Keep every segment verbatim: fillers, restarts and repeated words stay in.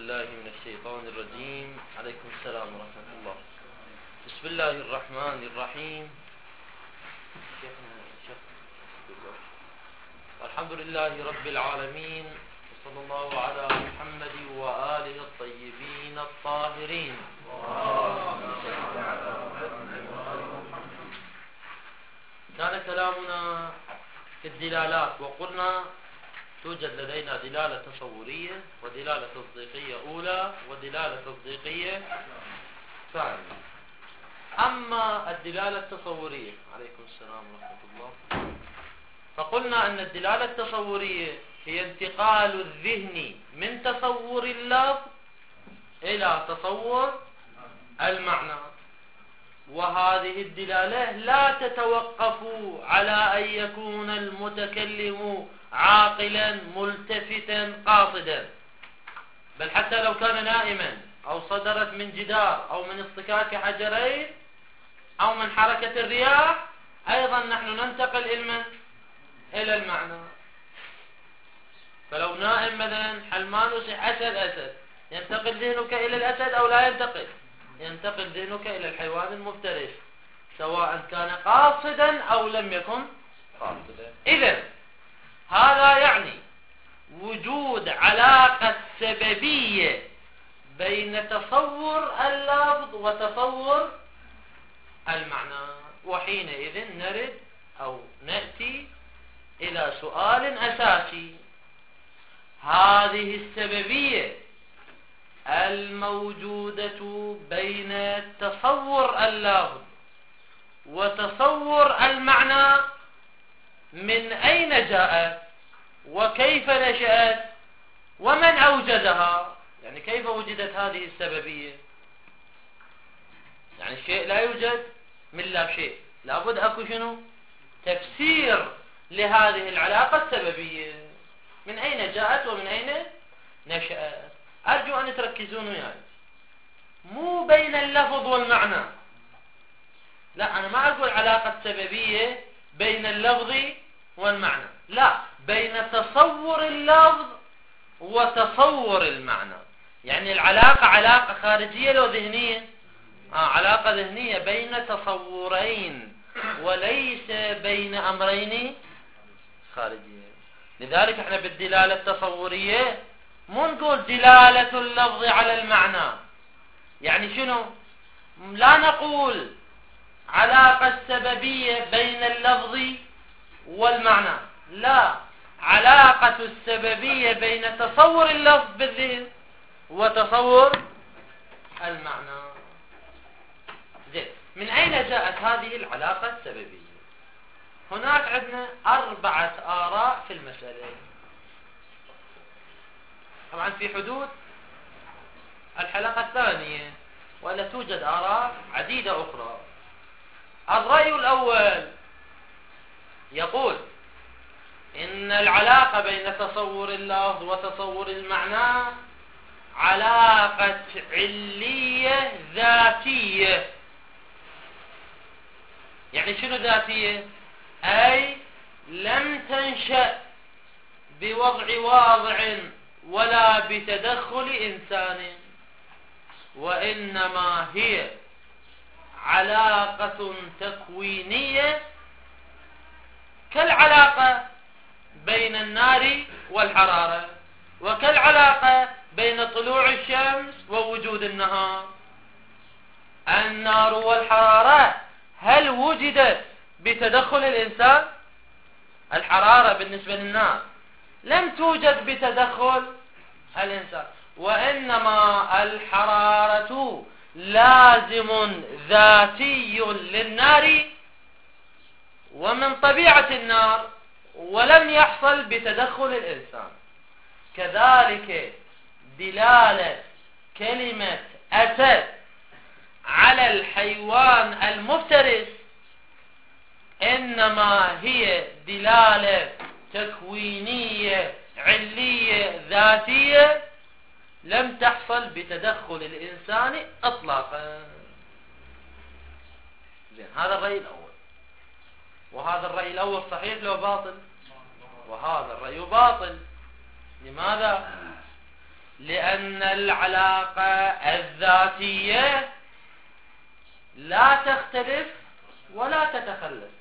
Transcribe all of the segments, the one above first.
بالله من الشيطان الرجيم. عليكم السلام ورحمة الله. بسم الله الرحمن الرحيم. الحمد لله رب العالمين، وصلى الله على محمد وآله الطيبين الطاهرين. كان كلامنا في الدلالات، وقلنا توجد لدينا دلالة تصورية ودلالة تصديقية أولى ودلالة تصديقية ثانية. أما الدلالة التصورية، عليكم السلام ورحمة الله، فقلنا أن الدلالة التصورية هي انتقال الذهن من تصور اللفظ إلى تصور المعنى، وهذه الدلالة لا تتوقف على أن يكون المتكلم عاقلا ملتفتا قاصدا، بل حتى لو كان نائما أو صدرت من جدار أو من اصطكاك حجرين أو من حركة الرياح، أيضا نحن ننتقل إلى إلى المعنى. فلو نائم مثلا حلمان وصيح أسد أسد، ينتقل ذهنك إلى الأسد أو لا ينتقل؟ ينتقل ذهنك إلى الحيوان المفترس، سواء كان قاصدا أو لم يكن قاصدا. إذن هذا يعني وجود علاقة سببية بين تصور اللفظ وتصور المعنى، وحينئذ نرد أو نأتي إلى سؤال أساسي: هذه السببية الموجودة بين تصور اللفظ وتصور المعنى من أين جاءت وكيف نشأت ومن أوجدها؟ يعني كيف وجدت هذه السببية؟ يعني الشيء لا يوجد من لا شيء، لابد أكو شنو؟ تفسير لهذه العلاقة السببية، من أين جاءت ومن أين نشأت. أرجو أن تركزون وياي، مو بين اللفظ والمعنى، لا، أنا ما أقول علاقة سببية بين اللفظ والمعنى، لا، بين تصور اللفظ وتصور المعنى. يعني العلاقة علاقة خارجية لو ذهنية؟ آه علاقة ذهنية بين تصورين وليس بين أمرين خارجيين. لذلك احنا بالدلالة التصورية مو نقول دلالة اللفظ على المعنى، يعني شنو؟ لا نقول علاقة سببية بين اللفظ والمعنى، لا، علاقة السببية بين تصور اللفظ بالذهن وتصور المعنى. زين، من أين جاءت هذه العلاقة السببية؟ هناك عندنا أربعة آراء في المسألة، طبعا في حدود الحلقة الثانية، ولا توجد آراء عديدة أخرى. الرأي الأول يقول إن العلاقة بين تصور اللفظ وتصور المعنى علاقة علية ذاتية. يعني شنو ذاتية؟ أي لم تنشأ بوضع واضع ولا بتدخل إنسان، وإنما هي علاقة تكوينية كالعلاقة بين النار والحرارة، وكالعلاقة بين طلوع الشمس ووجود النهار. النار والحرارة هل وجدت بتدخل الإنسان؟ الحرارة بالنسبة للنار لم توجد بتدخل الإنسان، وإنما الحرارة لازم ذاتي للنار ومن طبيعة النار، ولم يحصل بتدخل الإنسان. كذلك دلالة كلمة أسد على الحيوان المفترس إنما هي دلالة تكوينية علية ذاتية لم تحصل بتدخل الإنسان إطلاقا. زين، هذا الرأي الأول. وهذا الرأي الأول صحيح لو باطل؟ وهذا الرأي باطل. لماذا؟ لأن العلاقة الذاتية لا تختلف ولا تتخلف.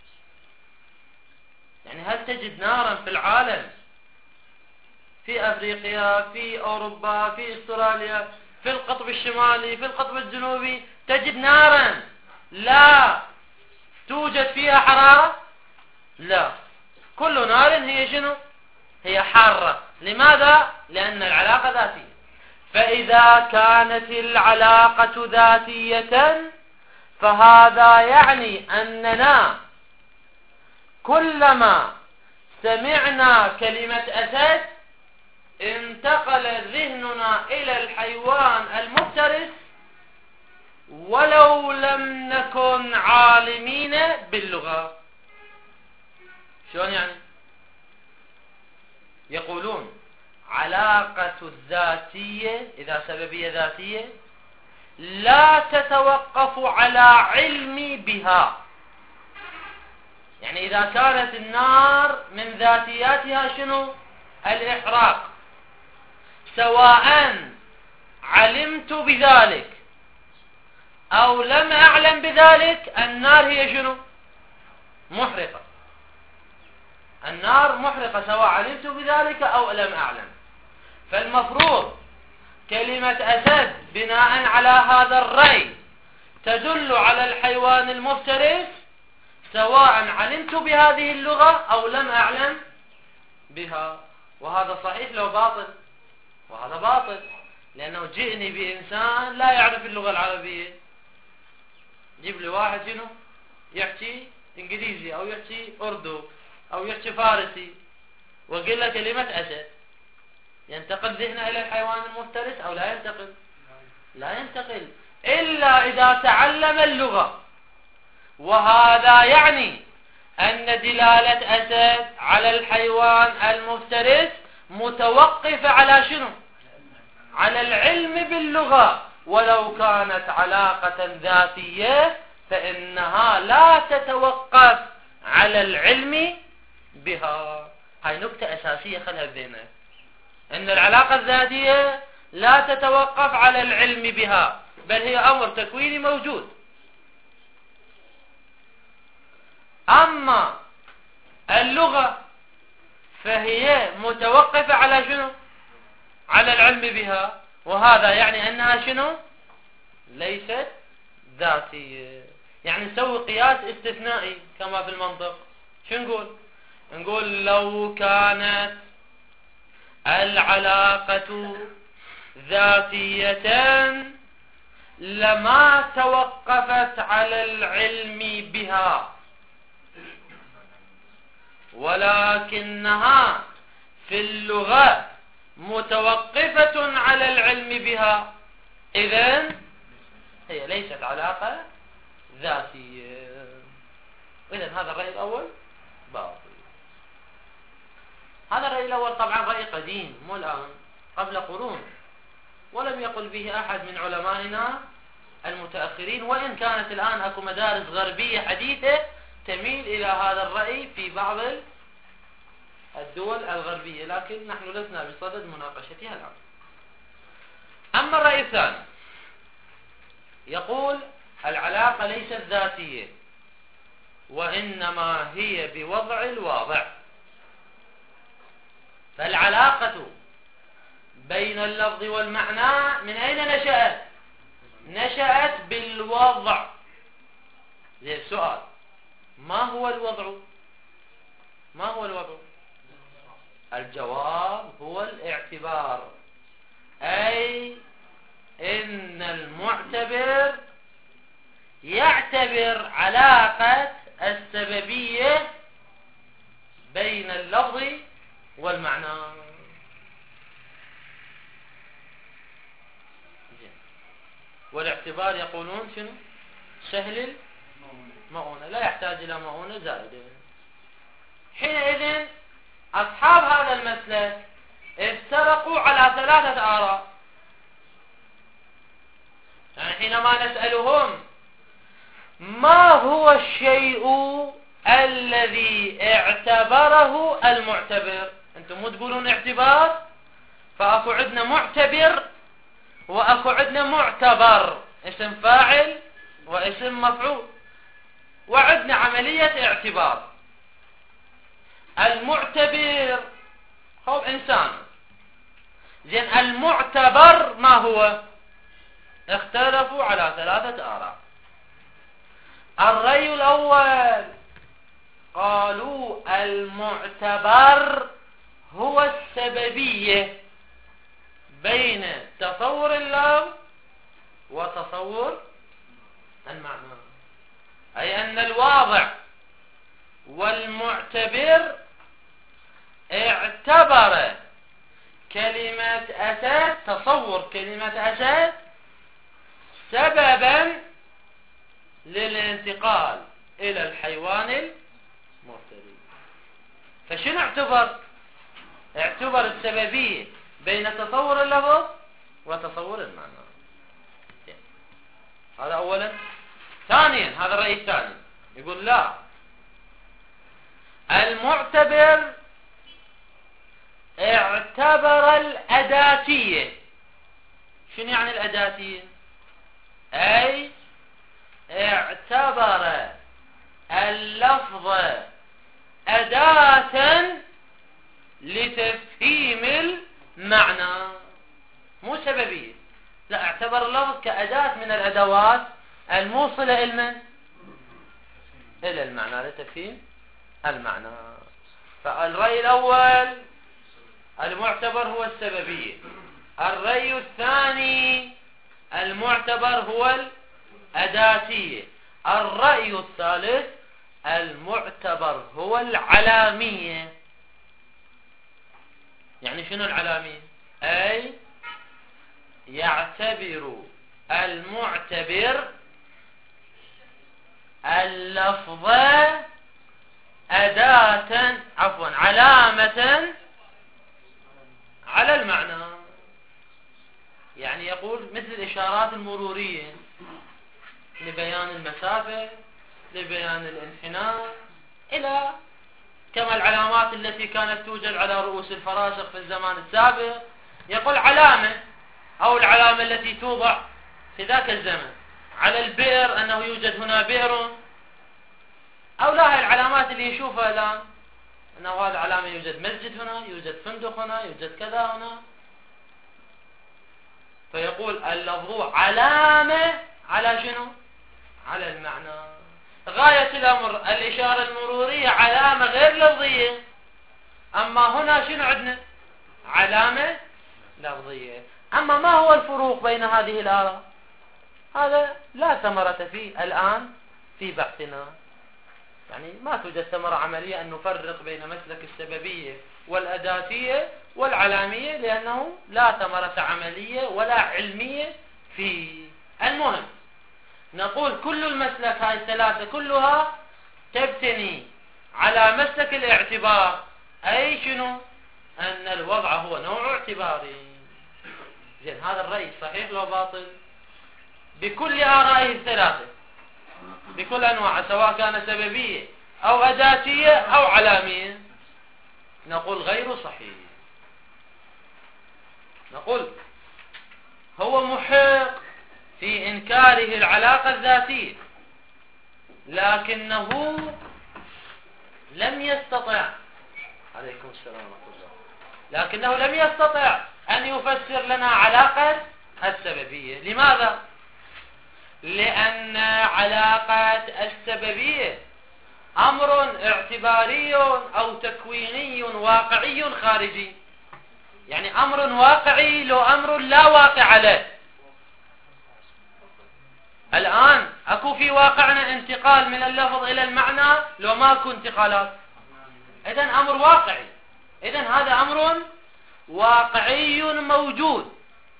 يعني هل تجد نارا في العالم، في أفريقيا، في أوروبا، في أستراليا، في القطب الشمالي، في القطب الجنوبي، تجد نارا لا توجد فيها حرارة؟ لا، كل نار هي شنو؟ هي حارة. لماذا؟ لأن العلاقة ذاتية. فإذا كانت العلاقة ذاتية فهذا يعني أننا كلما سمعنا كلمة أسد انتقل ذهننا إلى الحيوان المفترس ولو لم نكن عالمين باللغة. شلون يعني؟ يقولون علاقة الذاتية إذا سببية ذاتية لا تتوقف على علمي بها. يعني إذا كانت النار من ذاتياتها شنو؟ الإحراق، سواء علمت بذلك أو لم أعلم بذلك، النار هي شنو؟ محرقة. النار محرقة سواء علمت بذلك أو لم أعلم. فالمفروض كلمة أسد بناء على هذا الرأي تدل على الحيوان المفترس سواء علمت بهذه اللغة أو لم أعلم بها. وهذا صحيح لو باطل، وهذا باطل، لأنه جئني بإنسان لا يعرف اللغة العربية، جيب لي واحد شنو يحكي إنجليزي أو يحكي أردو أو يحكي فارسي وقل له كلمة أسد، ينتقل ذهنه إلى الحيوان المفترس أو لا ينتقل؟ لا ينتقل إلا إذا تعلم اللغة. وهذا يعني أن دلالة أسد على الحيوان المفترس متوقفة على شنو؟ على العلم باللغة. ولو كانت علاقة ذاتية فإنها لا تتوقف على العلم بها. هاي نكتة أساسية خلها بذهنك، أن العلاقة الذاتية لا تتوقف على العلم بها، بل هي أمر تكويني موجود. أما اللغة فهي متوقفة على شنو؟ على العلم بها، وهذا يعني أنها شنو؟ ليست ذاتية. يعني نسوي قياس استثنائي كما في المنطق. شو نقول؟ نقول لو كانت العلاقة ذاتية لما توقفت على العلم بها، ولكنها في اللغة متوقفة على العلم بها، إذن هي ليست علاقة ذاتية. إذن هذا الرأي الأول باطل. هذا الرأي الأول طبعا رأي قديم، مو الآن، قبل قرون، ولم يقل به أحد من علمائنا المتأخرين، وإن كانت الآن أكو مدارس غربية حديثة تميل إلى هذا الرأي في بعض الدول الغربية، لكن نحن لسنا بصدد مناقشتها الآن. أما الرأي الثاني يقول العلاقة ليست ذاتية وإنما هي بوضع الواضع. فالعلاقة بين اللفظ والمعنى من أين نشأت؟ نشأت بالوضع. زي السؤال، ما هو الوضع؟ ما هو الوضع؟ الجواب هو الاعتبار، أي إن المعتبر يعتبر علاقة السببية بين اللفظ والمعنى. والاعتبار يقولون شنو؟ سهل المؤونة، لا يحتاج إلى مؤونة زائدة. حينئذ أصحاب هذا المسلك افترقوا على ثلاثة آراء. يعني حينما نسألهم ما هو الشيء الذي اعتبره المعتبر، أنتم مو تقولون اعتبار، فأكو عندنا معتبر وأكو عندنا معتبر، اسم فاعل واسم مفعول، وعندنا عملية اعتبار. المعتبر هو إنسان. زين، المعتبر ما هو؟ اختلفوا على ثلاثة آراء. الرأي الأول قالوا المعتبر هو السببية بين تصور اللفظ وتصور المعنى، أي أن الواضع والمعتبر اعتبر كلمة أسد، تصور كلمة أسد سببا للانتقال إلى الحيوان المفترس. فشنو اعتبر؟ اعتبر السببية بين تصور اللفظ وتصور المعنى. هذا أولا. ثانيا، هذا الرأي الثاني يقول لا، المعتبر اعتبر الأداتية. شنو يعني الأداتية؟ أي اعتبر اللفظ أداة لتفهيم المعنى، مو سببية. لا، اعتبر اللفظ كأداة من الأدوات الموصلة إلى من؟ إلى المعنى، لتفهيم المعنى. فالرأي الأول المعتبر هو السببية. الرأي الثاني المعتبر هو الأداتية. الرأي الثالث المعتبر هو العلامية. يعني شنو العلامية؟ أي يعتبر المعتبر اللفظ أداة، عفوا علامة على المعنى. يعني يقول مثل الإشارات المرورية لبيان المسافة، لبيان الانحناء، إلى كما العلامات التي كانت توجد على رؤوس الفراشق في الزمان السابق. يقول علامة، أو العلامة التي توضع في ذاك الزمن على البئر أنه يوجد هنا بئر، أو لا، هاي العلامات اللي نشوفها الآن أنه هذا علامة يوجد مسجد هنا، يوجد فندق هنا، يوجد كذا هنا. فيقول اللفظ علامة على شنو؟ على المعنى. غاية الأمر الإشارة المرورية علامة غير لفظية، أما هنا شنو عندنا؟ علامة لفظية. أما ما هو الفروق بين هذه الآراء؟ هذا لا ثمرة فيه الآن في بحثنا. يعني ما توجد ثمرة عملية أن نفرق بين مسلك السببية والأداتية والعلامية، لأنه لا ثمرة عملية ولا علمية فيه. المهم نقول كل المسلك هاي الثلاثة كلها تبتني على مسلك الاعتبار، أي شنو؟ أن الوضع هو نوع اعتباري. زين، هذا الرأي صحيح لو باطل؟ بكل آرائه الثلاثة، بكل أنواع، سواء كان سببية أو أداتية أو علامية، نقول غير صحيح. نقول هو محق في إنكاره العلاقة الذاتية، لكنه لم يستطع، عليكم السلام ورحمة الله، لكنه لم يستطع أن يفسر لنا علاقة السببية. لماذا؟ لأن علاقة السببية أمر اعتباري أو تكويني واقعي خارجي. يعني أمر واقعي لو أمر لا واقع له. الآن أكو في واقعنا انتقال من اللفظ إلى المعنى لو ما أكو انتقالات، إذن أمر واقعي، إذن هذا أمر واقعي موجود.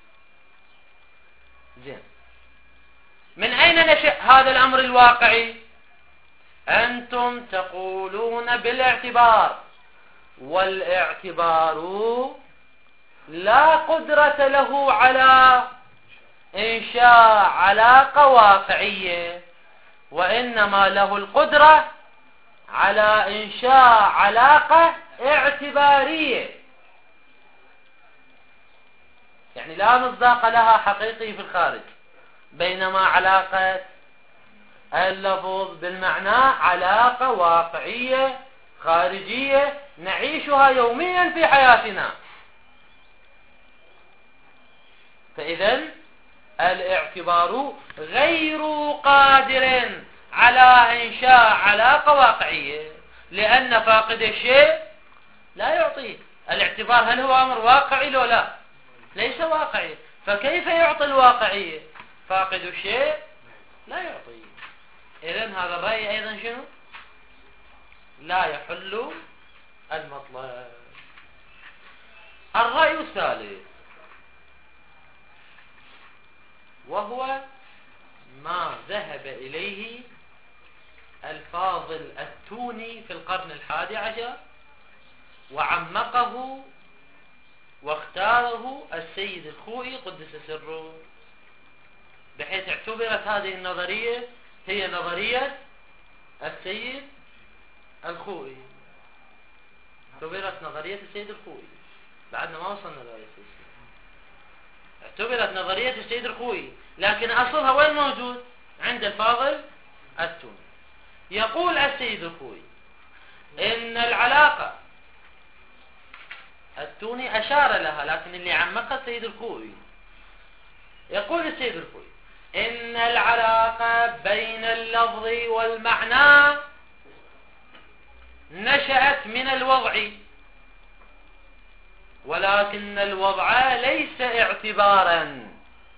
زين، من أين نشأ هذا الأمر الواقعي؟ أنتم تقولون بالاعتبار، والاعتبار لا قدرة له على إنشاء علاقة واقعية، وإنما له القدرة على إنشاء علاقة اعتبارية. يعني لا مصداق لها حقيقي في الخارج، بينما علاقة اللفظ بالمعنى علاقة واقعية خارجية نعيشها يوميا في حياتنا. فإذا الاعتبار غير قادر على إنشاء علاقة واقعية، لأن فاقد الشيء لا يعطيه. الاعتبار هل هو أمر واقعي لو لا؟ ليس واقعي، فكيف يعطي الواقعية؟ فاقد الشيء لا يعطيه. إذن هذا الرأي أيضا شنو؟ لا يحل المطلب. الرأي الثالث وهو ما ذهب إليه الفاضل التوني في القرن الحادي عشر وعمقه واختاره السيد الخوئي قدس سره، بحيث اعتبرت هذه النظرية هي نظرية السيد الخوئي. اعتبرت نظرية السيد الخوئي، بعدنا ما وصلنا نظرية السيد. اعتبرت نظرية السيد الخوئي، لكن أصلها وين موجود؟ عند الفاضل التوني. يقول السيد الخوئي إن العلاقة، التوني أشار لها لكن اللي عمقها السيد الخوئي. يقول السيد الخوئي إن العلاقة بين اللفظ والمعنى نشأت من الوضع، ولكن الوضع ليس اعتبارا،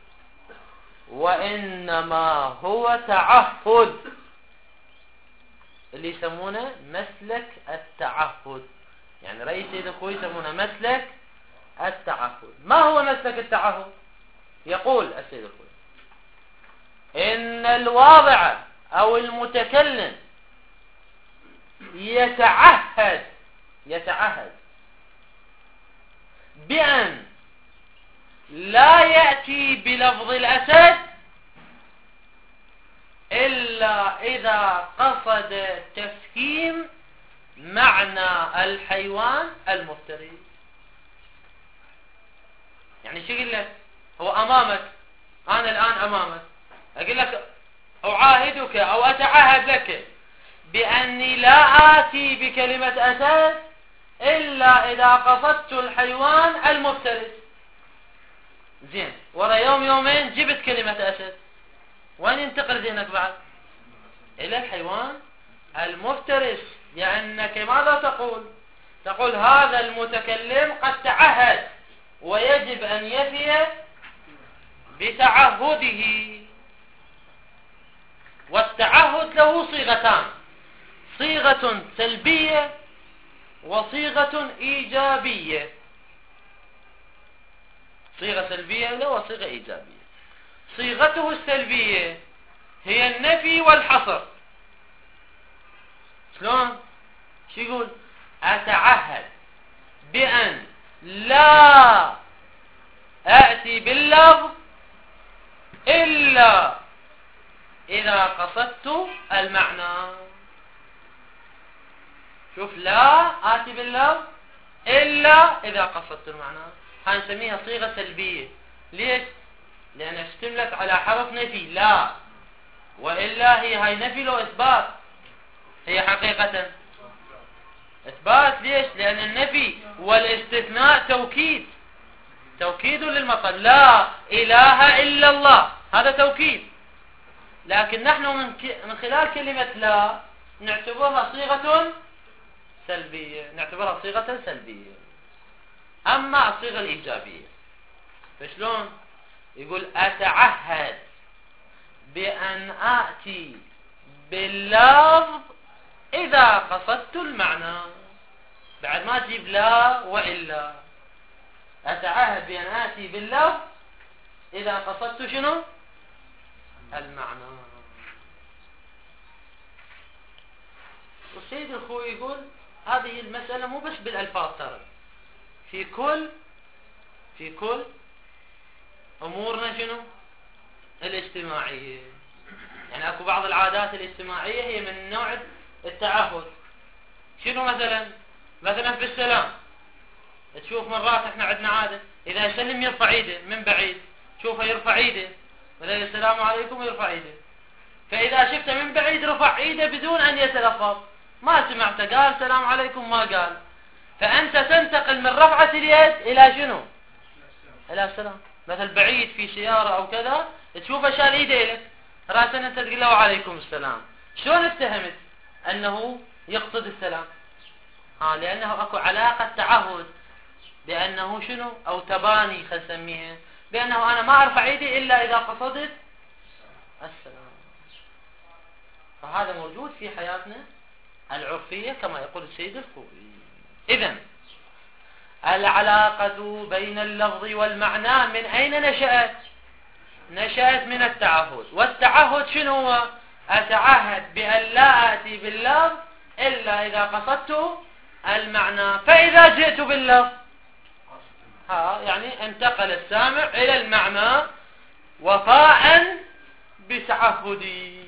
وإنما هو تعهد، اللي يسمونه مسلك التعهد. يعني رأي السيد الخوئي يسمونه مسلك التعهد. ما هو مسلك التعهد؟ يقول السيد الخوئي إن الواضع أو المتكلم يتعهد يتعهد بأن لا يأتي بلفظ الأسد إلا إذا قصد تفهيم معنى الحيوان المفترس. يعني شو يقول لك؟ هو أمامك، أنا الآن أمامك، أقول لك أعاهدك أو أتعهد لك بأني لا آتي بكلمة أسد إلا إذا قصدت الحيوان المفترس. زين، ورا يوم يومين جبت كلمة أسد، وين ينتقل ذهنك بعد؟ إلى الحيوان المفترس، لأنك ماذا تقول؟ تقول هذا المتكلم قد تعهد ويجب أن يفي بتعهده. والتعهد له صيغتان، صيغة سلبية وصيغة إيجابية. صيغة سلبية له وصيغة إيجابية. صيغته السلبية هي النفي والحصر. شلون؟ شو يقول؟ أتعهد بأن لا أأتي باللفظ إلا إذا قصدت المعنى. شوف، لا آتي باللفظ إلا إذا قصدت المعنى. هاي نسميها صيغة سلبية. ليش؟ لأنها اشتملت على حرف نفي لا، وإلا هي هاي نفي لو إثبات. هي حقيقة إثبات. ليش؟ لأن النفي والاستثناء توكيد، توكيد للمطلب. لا إله إلا الله، هذا توكيد. لكن نحن من من خلال كلمة لا نعتبرها صيغة سلبية، نعتبرها صيغة سلبية. أما الصيغة الإيجابية فشلون؟ يقول أتعهد بأن آتي باللفظ إذا قصدت المعنى. بعد ما تجيب لا وإلا، أتعهد بأن آتي باللفظ إذا قصدت شنو؟ المعنى. والسيد الخوئي يقول هذه المسألة مو بس بالألفاظ، ترى في كل في كل أمورنا شنو؟ الاجتماعية. يعني أكو بعض العادات الاجتماعية هي من نوع التعهد. شنو مثلا؟ مثلا في السلام تشوف مرات احنا عندنا عادة إذا يسلم يرفع ايده من بعيد، شوفه يرفع ايده، ولا السلام عليكم يرفع ايده. فإذا شفته من بعيد رفع ايده بدون أن يتلفظ، ما سمعته قال السلام عليكم ما قال، فأنت تنتقل من رفعة اليد إلى شنو؟ إلى السلام. مثل بعيد في سيارة أو كذا تشوفه شال ايده لك، راسا أنت تقول له وعليكم السلام، شلون اتهمت أنه يقصد السلام؟ ها لأنه أكو علاقة تعهد بأنه شنو أو تباني خل نسميها، بأنه أنا ما أرفع ايدي إلا إذا قصدت السلام. فهذا موجود في حياتنا العرفية كما يقول السيد الخوئي. إذن العلاقة بين اللفظ والمعنى من أين نشأت؟ نشأت من التعهد. والتعهد شنو هو؟ أتعهد بأن لا آتي باللفظ إلا إذا قصدت المعنى، فإذا جئت باللفظ ها يعني انتقل السامع إلى المعنى وفاء بتعهدي.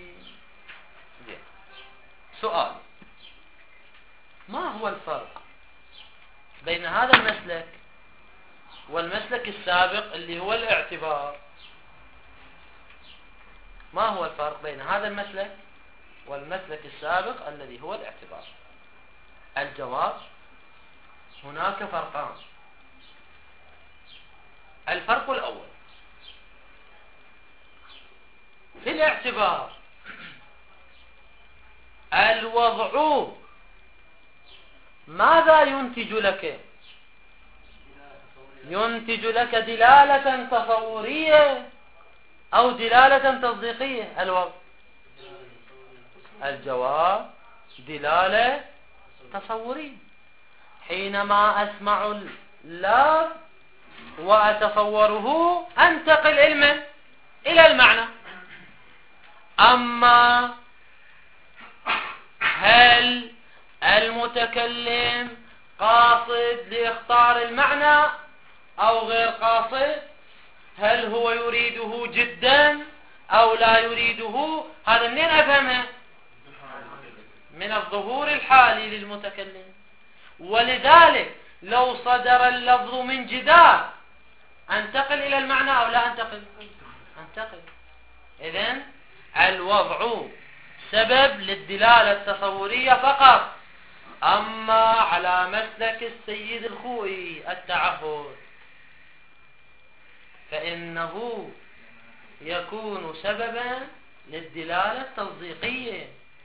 سؤال: ما هو الفرق بين هذا المسلك والمسلك السابق اللي هو الاعتبار؟ ما هو الفرق بين هذا المسلك والمسلك السابق الذي هو الاعتبار؟ الجواب: هناك فرقان. الفرق الأول: في الاعتبار الوضع ماذا ينتج لك؟ ينتج لك دلالة تصورية أو دلالة تصديقية؟ الوضع. الجواب: دلالة تصورية. حينما أسمع اللفظ وأتصوره أنتقل علما إلى المعنى. أما هل المتكلم قاصد لإخطار المعنى أو غير قاصد؟ هل هو يريده جدا أو لا يريده؟ هذا منين أفهمه؟ من الظهور الحالي للمتكلم. ولذلك لو صدر اللفظ من جدار أنتقل إلى المعنى أو لا أنتقل؟ أنتقل. إذن الوضع سبب للدلالة التصورية فقط. أما على مسلك السيد الخوئي التعهد فإنه يكون سببا للدلالة التصديقية.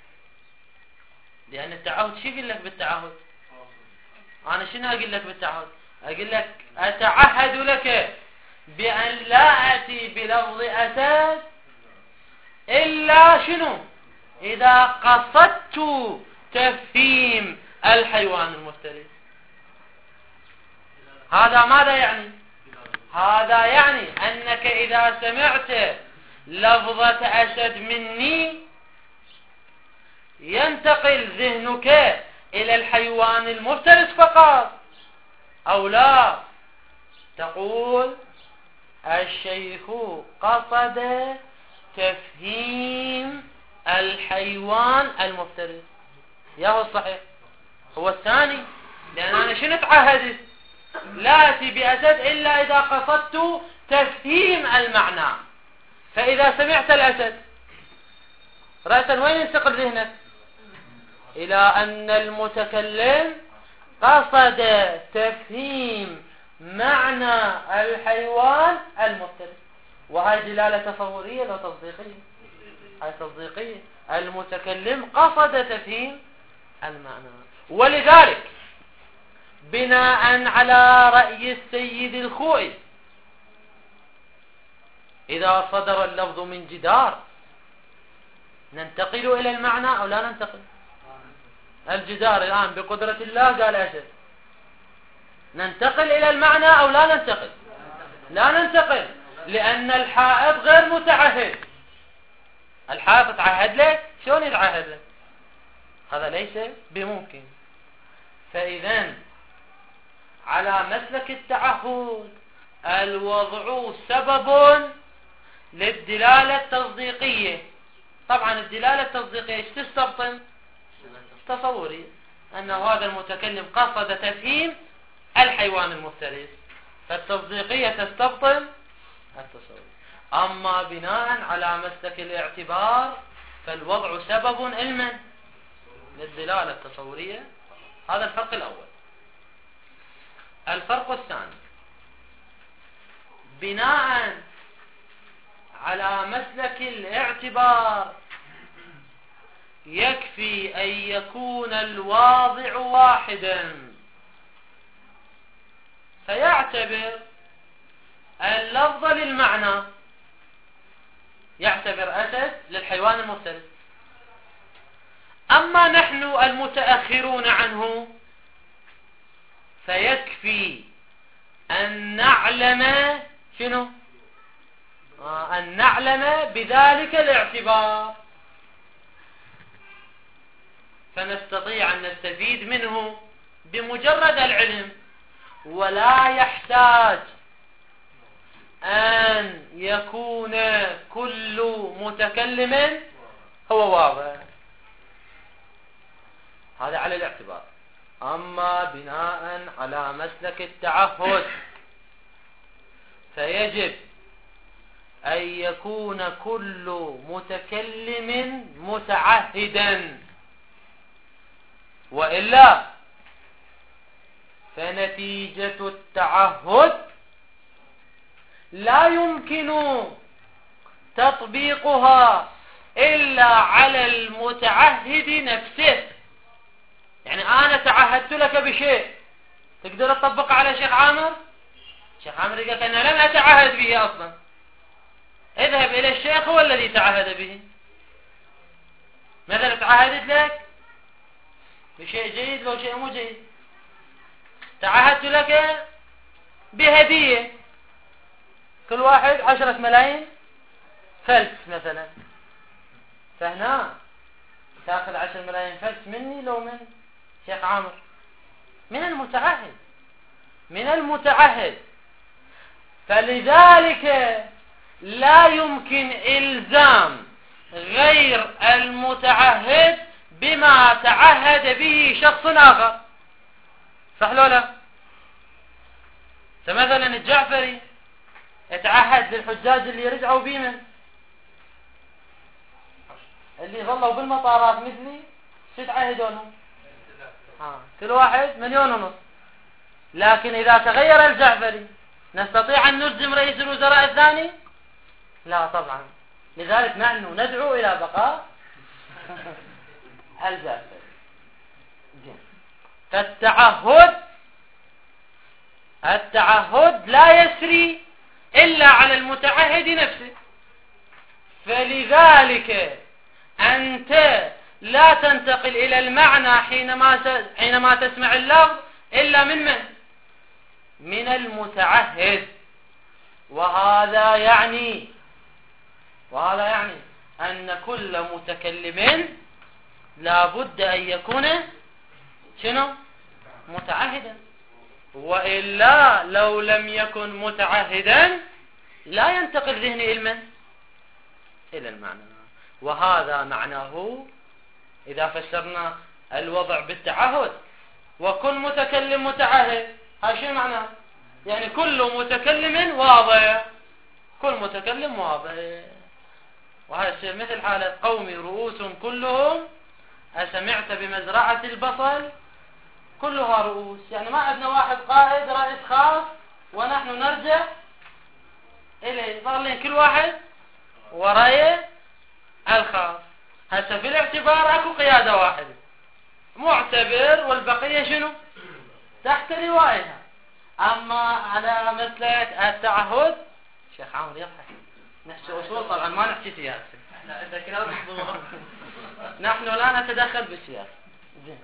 لأن التعهد شو يقول لك بالتعهد؟ أنا شنو أقول لك بالتعهد؟ أقول لك أتعهد لك بأن لا أتي بلفظ أسد إلا شنو؟ إذا قصدت تفهيم الحيوان المفترس. هذا ماذا يعني؟ هذا يعني أنك إذا سمعت لفظة أسد مني ينتقل ذهنك إلى الحيوان المفترس فقط، أو لا تقول الشيخ قصد تفهيم الحيوان المفترس. يا هو الصحيح هو الثاني، لأن أنا شنو تعهدت؟ لا أتي بأسد إلا إذا قصدت تفهيم المعنى. فإذا سمعت الأسد رأسا وين ينتقل ذهنك؟ إلى أن المتكلم قصد تفهيم معنى الحيوان المفترس. وهي دلالة تصورية لا تصديقية؟ هي تصديقية. المتكلم قصد تفهيم المعنى. ولذلك بناء على رأي السيد الخوئي إذا صدر اللفظ من جدار ننتقل إلى المعنى أو لا ننتقل؟ الجدار الآن بقدرة الله قال أسد، ننتقل إلى المعنى أو لا ننتقل؟ لا ننتقل، لأن الحائط غير متعهد. الحائط تعهد له، شلون يتعهد له؟ هذا ليس بممكن. فإذا على مسلك التعهد الوضع سبب للدلالة التصديقية. طبعا الدلالة التصديقية ايش تستبطن؟ تصوري أن هذا المتكلم قصد تفهيم الحيوان المفترس. فالتصديقية تستبطن التصورية. أما بناء على مسلك الاعتبار فالوضع سبب علما للدلالة التصورية. هذا الفرق الأول. الفرق الثاني: بناء على مسلك الاعتبار يكفي أن يكون الواضع واحدا، فيعتبر اللفظ للمعنى، يعتبر أسد للحيوان المفترس. أما نحن المتأخرون عنه فيكفي أن نعلم شنو؟ آه أن نعلم بذلك الاعتبار، فنستطيع أن نستفيد منه بمجرد العلم، ولا يحتاج أن يكون كل متكلم هو واضح. هذا على الاعتبار. أما بناء على مسلك التعهد فيجب أن يكون كل متكلم متعهدا، وإلا فنتيجة التعهد لا يمكن تطبيقها إلا على المتعهد نفسه. يعني أنا تعهدت لك بشيء، تقدر تطبق على شيخ عامر؟ شيخ عامر يقول أنا لم أتعهد به أصلا. اذهب إلى الشيخ هو الذي تعهد به. مثلا تعهدت لك بشيء جيد لو شيء مو جيد، تعهدت لك بهدية، كل واحد عشرة ملايين فلس مثلا، فهنا تأخذ عشر ملايين فلس مني لو من شيخ عامر؟ من المتعهد، من المتعهد. فلذلك لا يمكن إلزام غير المتعهد بما تعهد به شخص آخر، صح لو لا؟ فمثلا الجعفري اتعهد للحجاج اللي يرجعوا بيمن، اللي ظلوا بالمطارات مثلي، شو تعهدوا لهم؟ آه. كل واحد مليون ونص. لكن إذا تغير الجعفري نستطيع أن نلزم رئيس الوزراء الثاني؟ لا طبعا. لذلك نحن ندعو إلى بقاء الجعفري. فالتعهد التعهد لا يسري إلا على المتعهد نفسه. فلذلك أنت لا تنتقل إلى المعنى حينما حينما تسمع اللفظ إلا من من؟ من المتعهد. وهذا يعني وهذا يعني أن كل متكلم لا بد أن يكون شنو؟ متعهدا، وإلا لو لم يكن متعهدا لا ينتقل ذهني علما إلى المعنى. وهذا معناه إذا فسرنا الوضع بالتعهد وكل متكلم متعهد، هذا شو معناه؟ يعني كل متكلم واضح، كل متكلم واضح. وهذا الشيء مثل حالة قوم رؤوس كلهم أسمعت بمزرعة البصل كلها رؤوس. يعني ما عندنا واحد قائد رئيس خاص ونحن نرجع إليه، صار لين كل واحد ورايه الخاص. هسه في الاعتبار اكو قيادة واحدة معتبر والبقية شنو؟ تحت لوائها. اما على مسألة التعهد شيخ عامر يضحك، نحكي اصول طبعا ما نحكي سياسة. احنا اذا كنا نحن لا نتدخل بالسياسة. زين.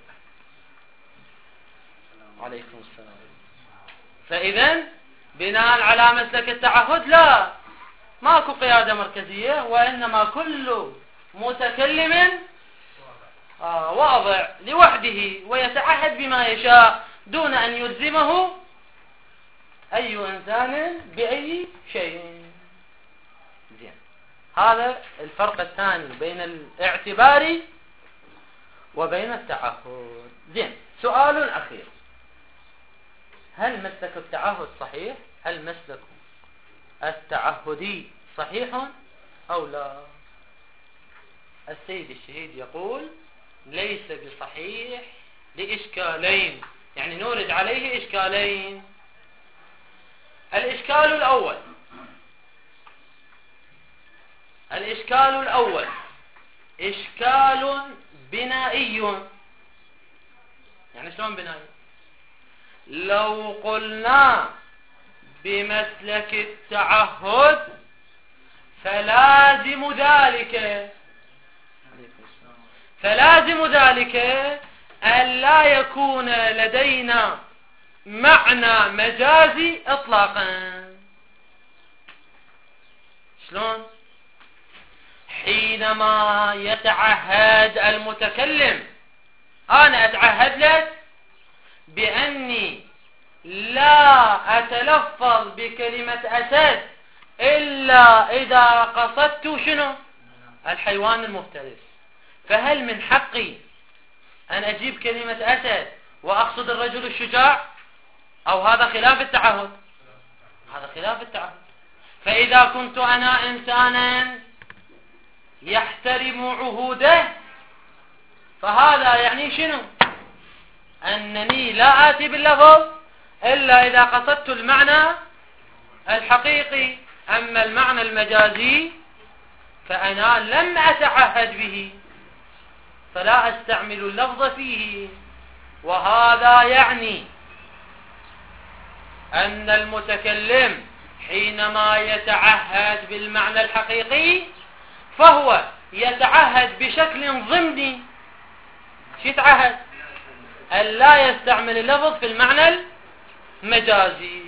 عليكم السلام. فاذا بناء على مسلك التعهد لا ماكو قيادة مركزية، وانما كل متكلم آه واضع لوحده ويتعهد بما يشاء دون أن يلزمه أي إنسان بأي شيء. زين. هذا الفرق الثاني بين الاعتبار وبين التعهد. زين. سؤال أخير: هل مسلك التعهد صحيح؟ هل مسلك التعهدي صحيح أو لا؟ السيد الشهيد يقول ليس بصحيح لإشكالين، يعني نورد عليه إشكالين. الإشكال الأول الإشكال الأول إشكال بنائي. يعني شلون بنائي؟ لو قلنا بمسلك التعهد فلازم ذلك فلازم ذلك أن لا يكون لدينا معنى مجازي إطلاقا. شلون؟ حينما يتعهد المتكلم، أنا أتعهد لك بأني لا أتلفظ بكلمة أسد إلا إذا قصدت شنو؟ الحيوان المفترس. فهل من حقي أن أجيب كلمة أسد وأقصد الرجل الشجاع؟ أو هذا خلاف التعهد؟ هذا خلاف التعهد. فإذا كنت أنا إنسانا يحترم عهوده فهذا يعني شنو؟ أنني لا آتي باللفظ إلا إذا قصدت المعنى الحقيقي. أما المعنى المجازي فأنا لم أتعهد به فلا أستعمل اللفظ فيه. وهذا يعني أن المتكلم حينما يتعهد بالمعنى الحقيقي فهو يتعهد بشكل ضمني. شو يتعهد؟ أن لا يستعمل اللفظ في المعنى المجازي.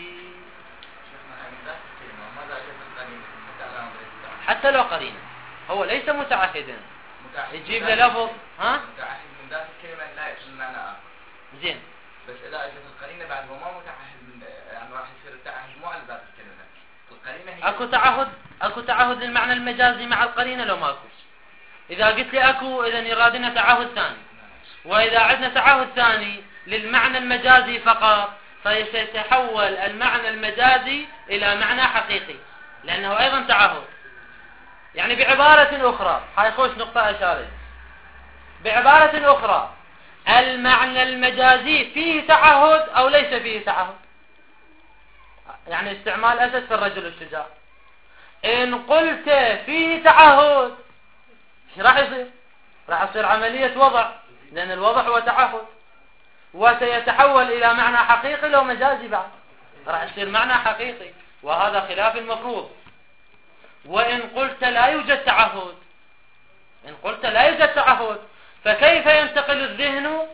حتى لو قرينه هو ليس متعهدا يجيب له لفظ. ها؟ متعهد من ذات الكلمة لا يحمل معنى آخر. زين. بس إذا أجت القرينة بعد هو ما متعهد من، يعني راح يصير التعهد مو على ذات الكلمة. القرينة هي أكو تعهد أكو تعهد للمعنى المجازي مع القرينة لو ماكو؟ إذا قلت لي أكو إذا يرادنا تعهد ثاني، وإذا عندنا تعهد ثاني للمعنى المجازي فقط فسيتحول المعنى المجازي إلى معنى حقيقي لأنه أيضا تعهد. يعني بعبارة أخرى، هاي خوش نقطة أشارة، بعبارة أخرى المعنى المجازي فيه تعهد أو ليس فيه تعهد؟ يعني استعمال أسد في الرجل الشجاع، إن قلت فيه تعهد ايش راح يصير؟ راح يصير عملية وضع، لأن الوضع هو تعهد، وسيتحول إلى معنى حقيقي لو مجازي بعد، راح يصير معنى حقيقي، وهذا خلاف المفروض. وإن قلت لا يوجد تعهد، إن قلت لا يوجد تعهد فكيف ينتقل الذهن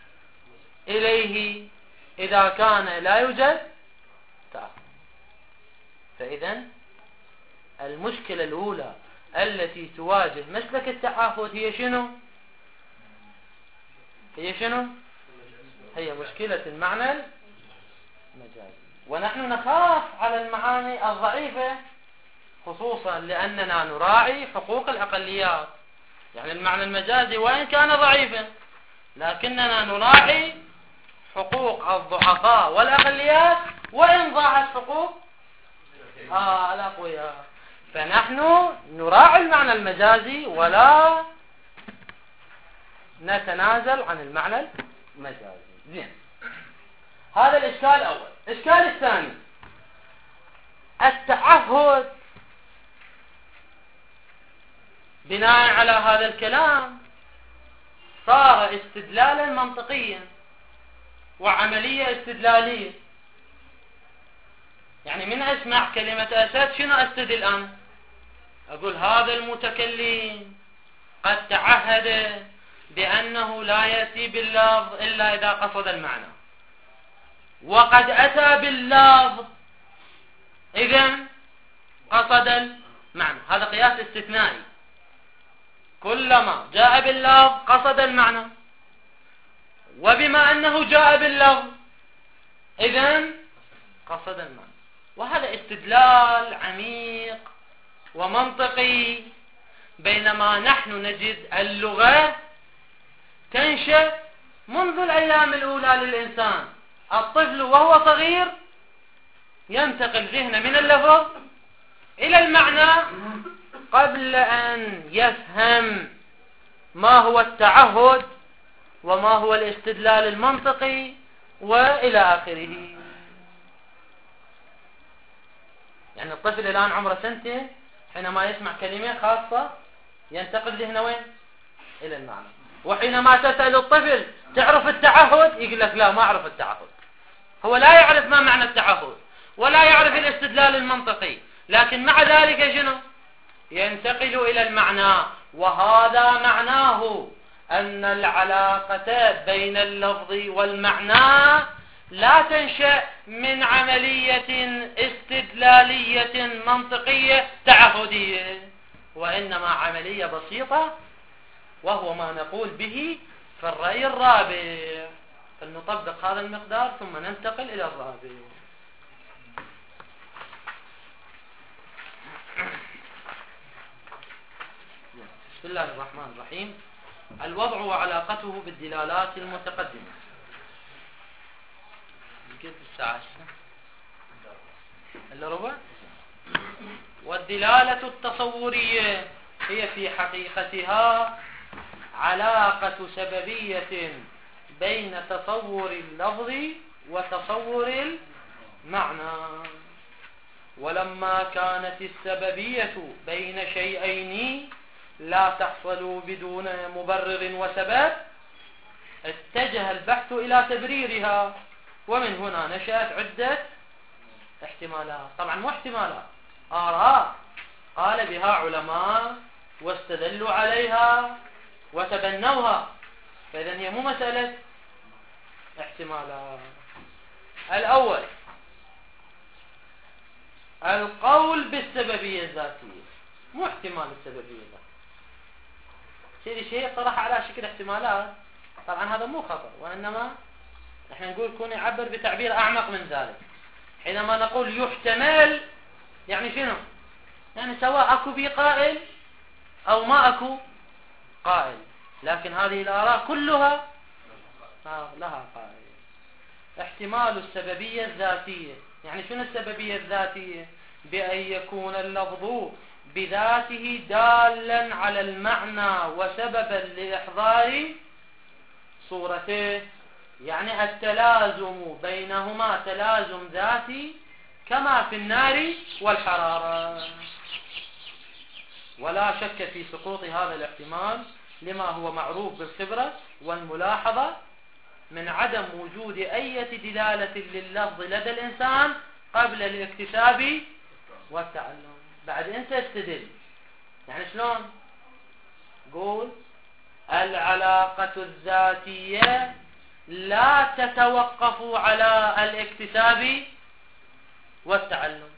إليه إذا كان لا يوجد تعهد؟ فإذا المشكلة الأولى التي تواجه مسلك التعهد هي شنو؟ هي شنو؟ هي مشكلة المعنى المجازي. ونحن نخاف على المعاني الضعيفة خصوصا لأننا نراعي حقوق الأقليات. يعني المعنى المجازي وإن كان ضعيفا لكننا نراعي حقوق الضعفاء والأقليات وإن ضاعت حقوق آه الأقوياء. فنحن نراعي المعنى المجازي ولا نتنازل عن المعنى المجازي. زين، هذا الإشكال الأول. الإشكال الثاني، التعهد بناء على هذا الكلام صار استدلالا منطقيا وعملية استدلالية. يعني من أسمع كلمة أسد شنو أستدل أنا؟ أقول هذا المتكلم قد تعهد بأنه لا يأتي باللفظ إلا إذا قصد المعنى، وقد أتى باللفظ إذن قصد المعنى. هذا قياس استثنائي، كلما جاء باللفظ قصد المعنى، وبما أنه جاء باللفظ إذن قصد المعنى. وهذا استدلال عميق ومنطقي، بينما نحن نجد اللغة تنشأ منذ الأيام الأولى للإنسان الطفل وهو صغير ينتقل ذهنه من اللفظ إلى المعنى قبل أن يفهم ما هو التعهد وما هو الاستدلال المنطقي وإلى آخره. يعني الطفل الآن عمره سنتين حينما يسمع كلمة خاصة ينتقل ذهنه وين؟ إلى المعنى. وحينما تسأل الطفل تعرف التعهد يقول لك لا ما أعرف التعهد. هو لا يعرف ما معنى التعهد ولا يعرف الاستدلال المنطقي، لكن مع ذلك شنو؟ ينتقل إلى المعنى. وهذا معناه أن العلاقة بين اللفظ والمعنى لا تنشأ من عملية استدلالية منطقية تعهدية، وإنما عملية بسيطة، وهو ما نقول به في الرأي الرابع. فلنطبق هذا المقدار ثم ننتقل إلى الرابع. بسم الله الرحمن الرحيم. الوضع وعلاقته بالدلالات المتقدمة. قد الساعة إلا ربع. والدلالة التصورية هي في حقيقتها علاقة سببية بين تصور اللفظ وتصور المعنى. ولما كانت السببية بين شيئين لا تحصل بدون مبرر وسبب اتجه البحث إلى تبريرها، ومن هنا نشأت عدة احتمالات. طبعا مو احتمالات، آراء قال بها علماء واستدلوا عليها وتبنوها. فإذن هي مو مسألة احتمالات. الأول القول بالسببية الذاتية، مو احتمال السببية الذاتية. شيء شيء طرح على شكل احتمالات، طبعا هذا مو خطأ، وإنما احنا نقول كون يعبر بتعبير أعمق من ذلك. حينما نقول يحتمل يعني شنو؟ يعني سواء أكو بي قائل أو ما أكو قائل، لكن هذه الآراء كلها لها قائل. احتمال السببية الذاتية، يعني شنو السببية الذاتية؟ بأن يكون اللفظ بذاته دالا على المعنى وسببا لإحضار صورته، يعني التلازم بينهما تلازم ذاتي كما في النار والحرارة. ولا شك في سقوط هذا الاحتمال لما هو معروف بالخبرة والملاحظة من عدم وجود أي دلالة لللفظ لدى الإنسان قبل الاكتساب والتعلم. بعد أنت استدل، يعني شلون؟ قول العلاقة الذاتية لا تتوقف على الاكتساب والتعلم،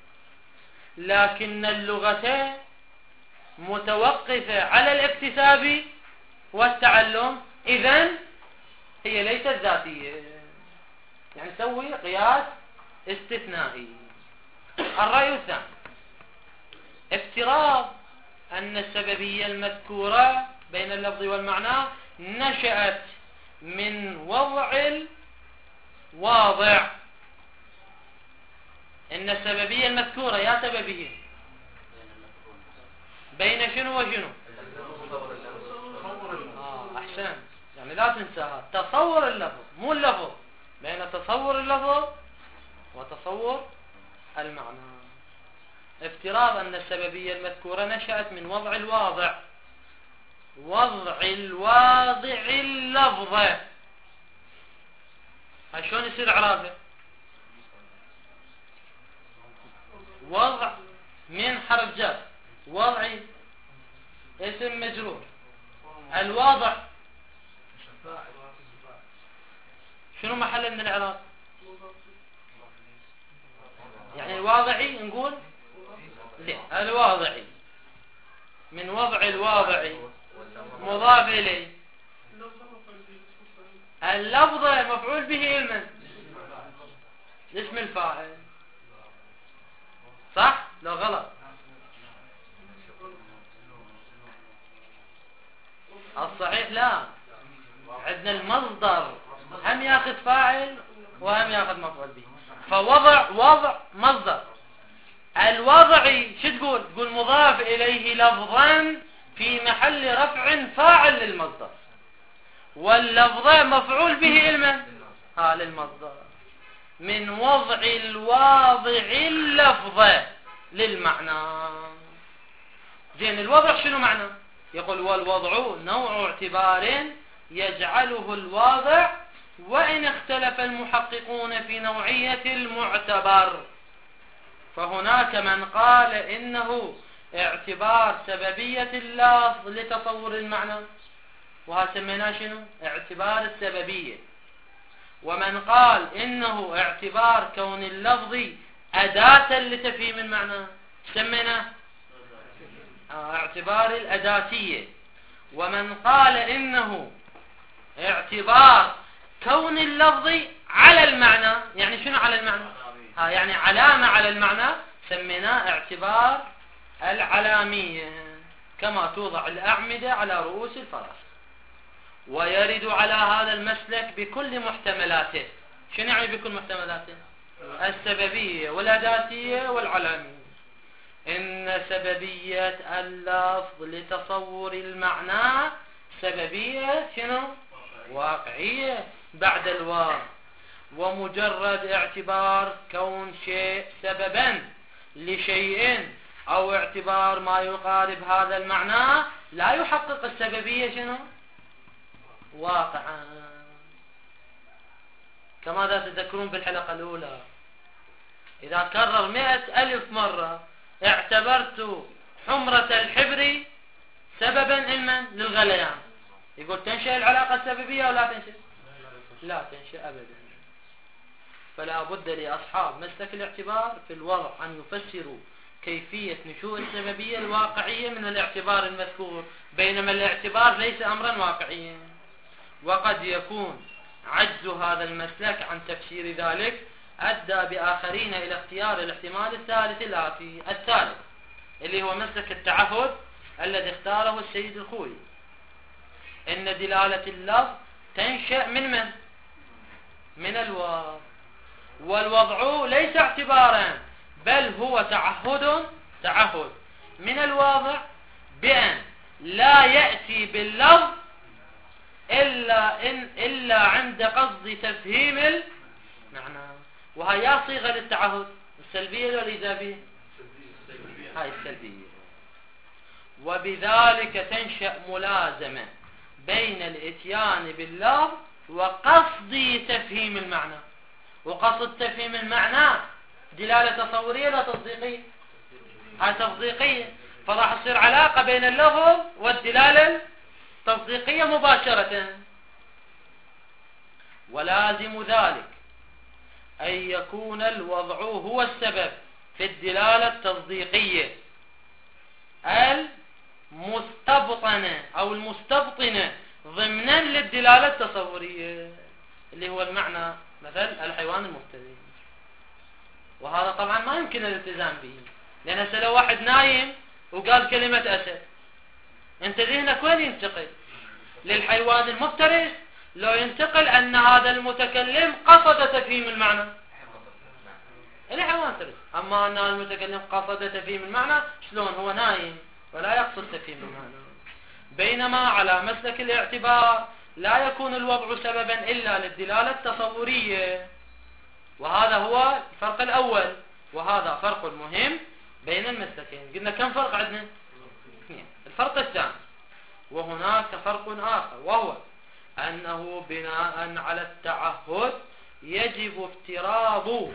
لكن اللغة متوقفة على الاكتساب والتعلم، إذن هي ليست ذاتية. يعني سوي قياس استثنائي. الرأي الثاني افتراض أن السببية المذكورة بين اللفظ والمعنى نشأت من وضع الواضع. إن السببية المذكورة يا سببية بين شنو وشنو؟ آه أحسن، يعني لا تنساها. تصور اللفظ مو اللفظ، بين تصور اللفظ وتصور المعنى. افتراض أن السببية المذكورة نشأت من وضع الواضع. وضع الواضع اللفظة، شلون يصير إعرابه؟ وضع من حرف جر، وضعي اسم مجرور، الواضع شنو محل من الإعراب؟ يعني الواضعي نقول لا، الواضعي من وضع الواضع مضاف إليه. اللفظة مفعول به المن اسم الفاعل، صح؟ لو غلط الصحيح لا، عندنا المصدر هم ياخذ فاعل وهم ياخذ مفعول به. فوضع وضع مصدر. الوضعي شو تقول؟ تقول مضاف إليه لفظا في محل رفع فاعل للمصدر، واللفظ مفعول به لمن؟ ها للمصدر. من وضع الواضع اللفظ للمعنى. زين الوضع شنو معنى؟ يقول والوضع نوع اعتبار يجعله الواضع وإن اختلف المحققون في نوعية المعتبر. فهناك من قال إنه اعتبار سببية اللفظ لتصور المعنى، وهذا سميناه شنو؟ اعتبار السببية. ومن قال إنه اعتبار كون اللفظ أداة لتفهيم المعنى، سميناه اعتبار الأداتية. ومن قال إنه اعتبار كون اللفظ على المعنى، يعني شنو على المعنى؟ ها يعني علامة على المعنى، سميناه اعتبار العلامية، كما توضع الأعمدة على رؤوس الفرس. ويرد على هذا المسلك بكل محتملاته. شنو يعني بكل محتملاته؟ السببية والأداتية والعلامية. إن سببية اللفظ لتصور المعنى سببية شنو؟ واقعية بعد الواقع. ومجرد اعتبار كون شيء سببا لشيء أو اعتبار ما يقارب هذا المعنى لا يحقق السببية شنو؟ واقعا. كما ذا تذكرون بالحلقة الأولى، إذا كرر مئة ألف مرة اعتبرت حمرة الحبر سببا علما للغليان، يقول تنشأ العلاقة السببية ولا تنشأ؟ لا تنشأ أبدا. فلا بد لأصحاب مسلك الاعتبار في الوضع أن يفسروا كيفية نشوء السببية الواقعية من الاعتبار المذكور، بينما الاعتبار ليس أمرا واقعيا. وقد يكون عجز هذا المسلك عن تفسير ذلك أدى بآخرين إلى اختيار الاحتمال الثالث الآتي الثالث، اللي هو مسلك التعهد الذي اختاره السيد الخوئي. إن دلالة اللفظ تنشأ من من؟ من الوضع. والوضع ليس اعتبارا بل هو تعهد تعهد من الواضع بأن لا يأتي باللفظ إلا, إن إلا عند قصد تفهيم المعنى. وهي صيغة للتعهد، السلبية ولا الإيجابية؟ هاي السلبية. وبذلك تنشأ ملازمة بين الاتيان باللفظ وقصد تفهيم المعنى. وقصد تفهيم المعنى دلالة تصورية لا تصديقية؟ هاي تصديقية، فراح تصير علاقة بين اللفظ والدلالة التصديقية مباشرة. ولازم ذلك أن يكون الوضع هو السبب في الدلالة التصديقية المستبطنة أو المستبطنة ضمنا للدلالة التصورية، اللي هو المعنى مثل الحيوان المفترس. وهذا طبعا ما يمكن الالتزام به، لأن هسه لو واحد نايم وقال كلمة أسد، انت ذهنك وين ينتقل؟ للحيوان المفترس، لو ينتقل أن هذا المتكلم قصد تفهيم المعنى الحيوان ترس. أما أن المتكلم قصد تفهيم المعنى شلون؟ هو نايم ولا يقصد تفهيم المعنى. بينما على مسلك الاعتبار لا يكون الوضع سببا إلا للدلالة التصورية. وهذا هو الفرق الأول، وهذا فرق مهم بين المسلكين. قلنا كم فرق عندنا؟ اثنين. الفرق الثاني، وهناك فرق آخر، وهو أنه بناء على التعهد يجب افتراض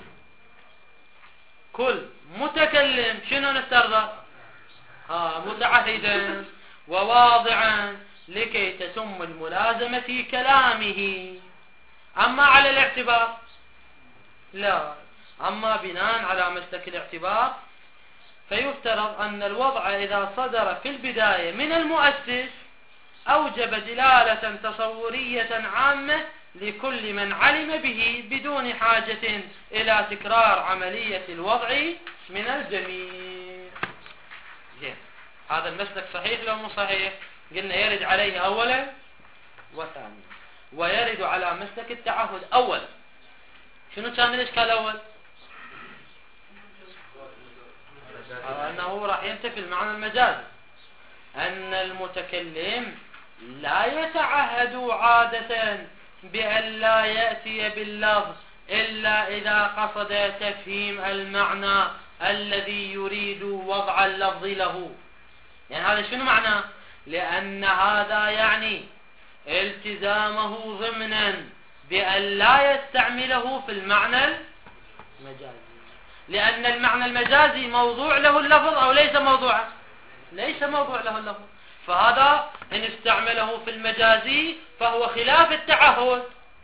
كل متكلم شنو نفترضه؟ ها متعهدا وواضعا لكي تتم الملازمة في كلامه. أما على الاعتبار لا. أما بناء على مسلك الاعتبار فيفترض أن الوضع إذا صدر في البداية من المؤسس أوجب دلالة تصورية عامة لكل من علم به بدون حاجة إلى تكرار عملية الوضع من الجميع. زين، هذا المسلك صحيح لو مو صحيح؟ قلنا يرد عليه أولا وثانيا. ويرد على مسلك التعهد أولا شنو كان الإشكال الأول؟ أنه راح ينتفي المعنى المجازي، أن المتكلم لا يتعهد عادة بأن لا يأتي باللفظ إلا إذا قصد تفهيم المعنى الذي يريد وضع اللفظ له. يعني هذا شنو معناه؟ لأن هذا يعني التزامه ضمنا بأن لا يستعمله في المعنى المجازي، لأن المعنى المجازي موضوع له اللفظ أو ليس موضوعا؟ ليس موضوع له اللفظ، فهذا إن استعمله في المجازي فهو خلاف التعهد،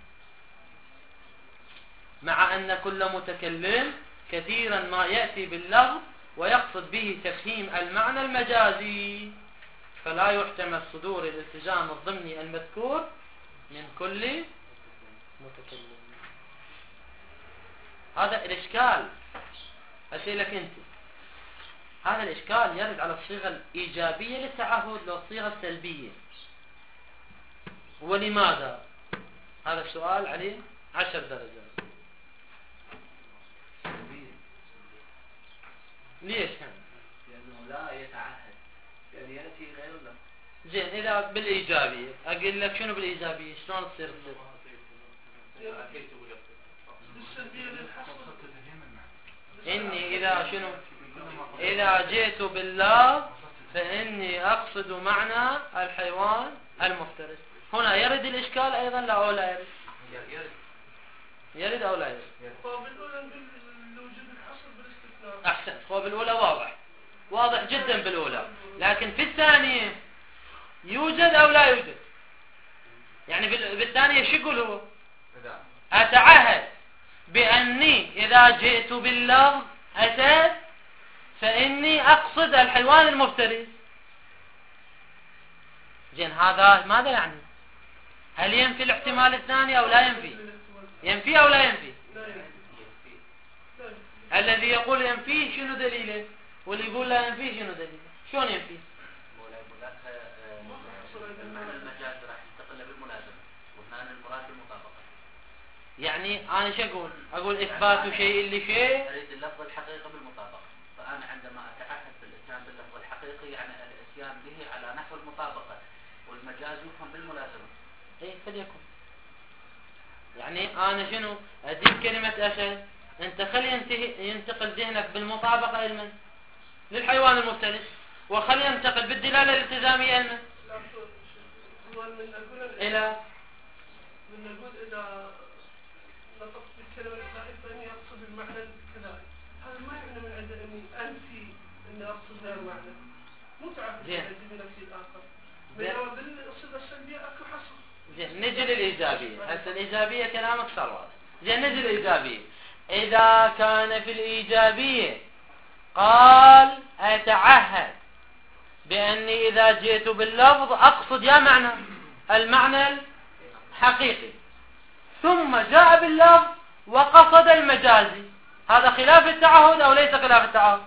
مع أن كل متكلم كثيرا ما يأتي باللفظ ويقصد به تفهيم المعنى المجازي، فلا يحتمل صدور الالتزام الضمني المذكور من كل متكلم. هذا الإشكال. أسألك أنت، هذا الإشكال يرد على الصيغة الإيجابية للتعهد لو الصيغة السلبية، ولماذا؟ هذا السؤال عليه عشر درجات. ليش؟ لأنه لا يتعهد بأن يأتي غير له. زين، إذا بالإيجابية أقول لك شنو بالإيجابية؟ شلون تصير تصير؟ إني إذا شنو؟ إذا جئت بالله فإني أقصد معنى الحيوان المفترس. هنا يرد الإشكال أيضا لا أو لا يرد؟ يرد يرد أو لا يرد؟ يرد. أحسن. هو بالأولى واضح واضح جدا بالأولى، لكن في الثانية يوجد أو لا يوجد؟ يعني بالثانية شو يقول هو؟ أتعهد بأني إذا جئت باللفظ أسد فإني أقصد الحيوان المفترس. زين، هذا ماذا يعني؟ هل ينفي الاحتمال الثاني أو لا ينفي؟ ينفي أو لا ينفي؟ الذي يقول ينفيه شنو دليله؟ واللي يقول لا ينفيه شنو دليله؟ شلون ينفيه؟ المجاز راح يستقل بالملازمة، وهنا المراد بالمطابقة. يعني أنا شو أقول؟ أقول إثبات شيء لشيء. أريد اللفظ الحقيقي بالمطابقة، فأنا عندما أتعهد بالإتيان باللفظ الحقيقي يعني الإتيان به على نحو المطابقة، والمجاز يفهم بالملازمة. إيه فليكن. يعني أنا شنو؟ أديك كلمة أسد، أنت خلي ينتهي ينتقل ذهنك بالمطابقة إلى من؟ للحيوان المفترس، وخلي ينتقل بالدلالة الالتزامية إلى من؟ إلى من نقول إذا نطقت بالكلمة الزائد فإني أقصد المعنى الكذلك، هذا ما يعني من عند إني أنفي إني أقصد هذا المعنى، مو تعرف بنفسي الآخر. بينما بالصيغة السلبية أكو حصر. زين، نجي للإيجابية. هسه الإيجابية كلامك صار واضح. زين، نجي للإيجابية. إذا كان في الإيجابية قال أتعهد بأني إذا جئت باللفظ أقصد يا معنى المعنى الحقيقي، ثم جاء باللفظ وقصد المجازي، هذا خلاف التعهد أو ليس خلاف التعهد؟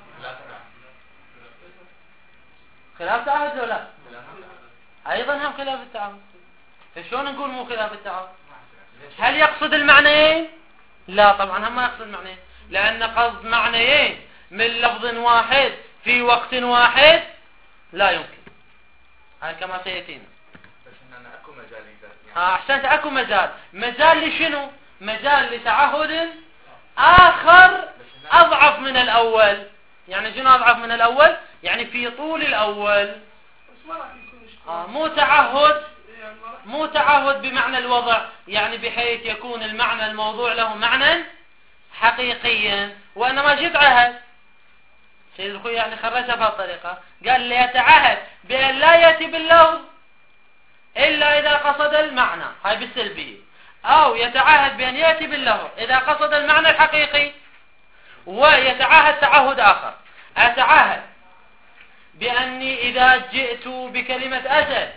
خلاف التعهد ولا لا؟ أيضا هم خلاف التعهد. فشون نقول مو خلاف التعهد؟ هل يقصد المعنيين؟ لا طبعا هم ما يقصد المعنيين، لأن قصد معنيين من لفظ واحد في وقت واحد لا يمكن. هاي كما سيأتينا. بس إن أكو مجال يعني. ها أحسنت، أكو مجال. مجال لشنو؟ مجال لتعهد آخر أضعف من الأول. يعني شنو أضعف من الأول؟ يعني في طول الأول. آه مو تعهد مو تعهد بمعنى الوضع، يعني بحيث يكون المعنى الموضوع له معنى حقيقيا، وإنما جد عهد. سيد الخوي يعني خرجها بهالطريقة، قال لي يتعهد بأن لا يأتي باللفظ إلا إذا قصد المعنى، هاي بالسلبية، أو يتعهد بأن يأتي باللفظ إذا قصد المعنى الحقيقي، ويتعهد تعهد آخر. أتعهد بأني إذا جئت بكلمة أسد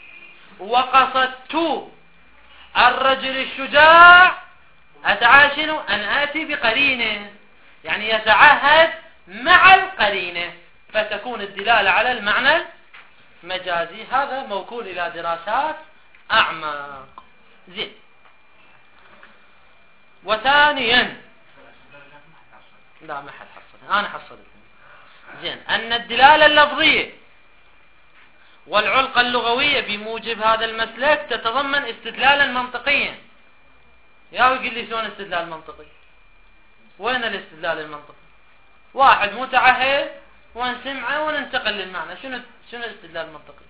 وقصدت الرجل الشجاع أتعهد شنو؟ أن آتي بقرينه، يعني يتعهد مع القرينة، فتكون الدلالة على المعنى مجازي. هذا موكول إلى دراسات أعمق. زين، وثانيا لا ما حد حصل، انا حصلت زين ان الدلالة اللفظية والعلقة اللغوية بموجب هذا المسلك تتضمن استدلالا منطقيا. يا يقول لي شلون استدلال منطقي؟ وين الاستدلال المنطقي؟ واحد متعهد ونسمعه وننتقل للمعنى، شنو شنو الاستدلال المنطقي؟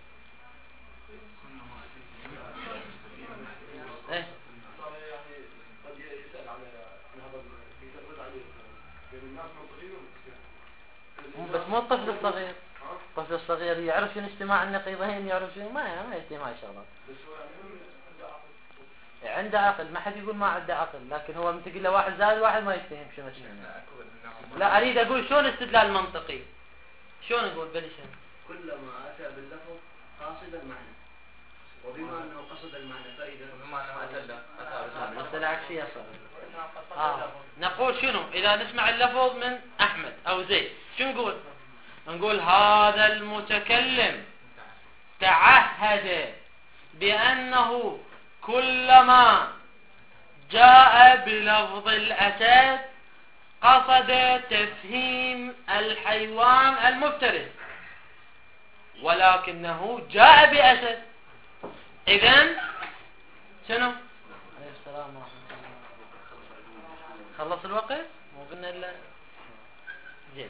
ايه بس مو الطفل الصغير، الطفل الصغير يعرف شنو اجتماع النقيضين، يعرف شنو ما ما يجتمع شغلات. عنده عقل، ما حد يقول ما عنده عقل، لكن هو متقول له واحد زائد واحد ما يستهم شنو اسمه. لا اريد اقول شلون استدلال منطقي، شلون نقول بلشان كلما اتى باللفظ قاصدا المعنى، وبما انه قصد المعنى فاذا بما انه اتى اتى مثلا عكسيه صار. آه. نقول شنو اذا نسمع اللفظ من احمد او زيد شو نقول؟ نقول هذا المتكلم تعهد بانه كلما جاء بلفظ الاسد قصد تفهيم الحيوان المفترس، ولكنه جاء بأسد. إذن شنو؟ عليه السلام ورحمة الله. خلص الوقت؟ مو قلنا إلا زين.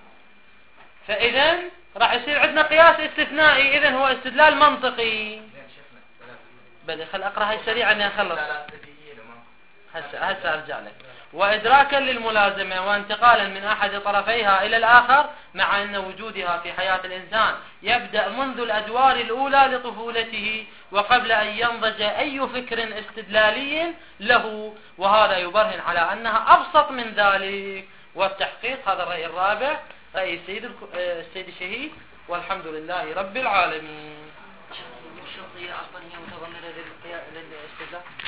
فإذن راح يصير عندنا قياس استثنائي، إذن هو استدلال منطقي. بدي خل أقرأ هاي سريعا أني أخلص. هسه هسه أرجع لك. وإدراكا للملازمة وانتقالا من أحد طرفيها إلى الآخر، مع أن وجودها في حياة الإنسان يبدأ منذ الأدوار الأولى لطفولته وقبل أن ينضج أي فكر استدلالي له، وهذا يبرهن على أنها أبسط من ذلك. والتحقيق هذا الرأي الرابع، رأي السيد السيد الشهيد، والحمد لله رب العالمين. الشرطية أصلا هي متضمنة للاستدلال.